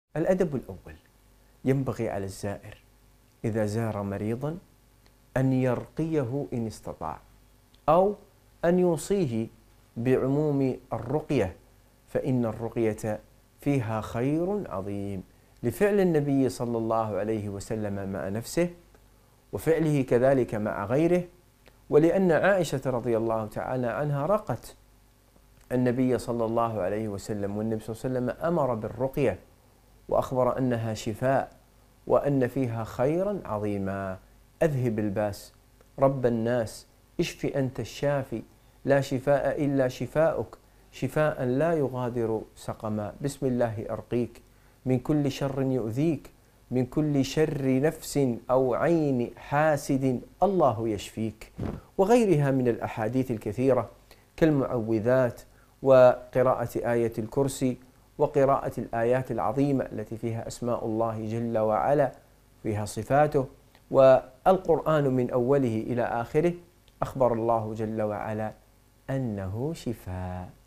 الأدب الأول: ينبغي على الزائر إذا زار مريضا أن يرقيه إن استطاع، أو أن يوصيه بعموم الرقية، فإن الرقية فيها خير عظيم، لفعل النبي صلى الله عليه وسلم مع نفسه، وفعله كذلك مع غيره، ولأن عائشة رضي الله تعالى عنها رقت النبي صلى الله عليه وسلم، والنبي صلى الله عليه وسلم أمر بالرقية وأخبر أنها شفاء وأن فيها خيرا عظيما. أذهب الباس رب الناس، اشف أنت الشافي، لا شفاء إلا شفاؤك، شفاء لا يغادر سقما. بسم الله أرقيك من كل شر يؤذيك، من كل شر نفس أو عين حاسد، الله يشفيك. وغيرها من الأحاديث الكثيرة كالمعوذات، وقراءة آية الكرسي، وقراءة الآيات العظيمة التي فيها أسماء الله جل وعلا، فيها صفاته، والقرآن من أوله إلى آخره أخبر الله جل وعلا أنه شفاء.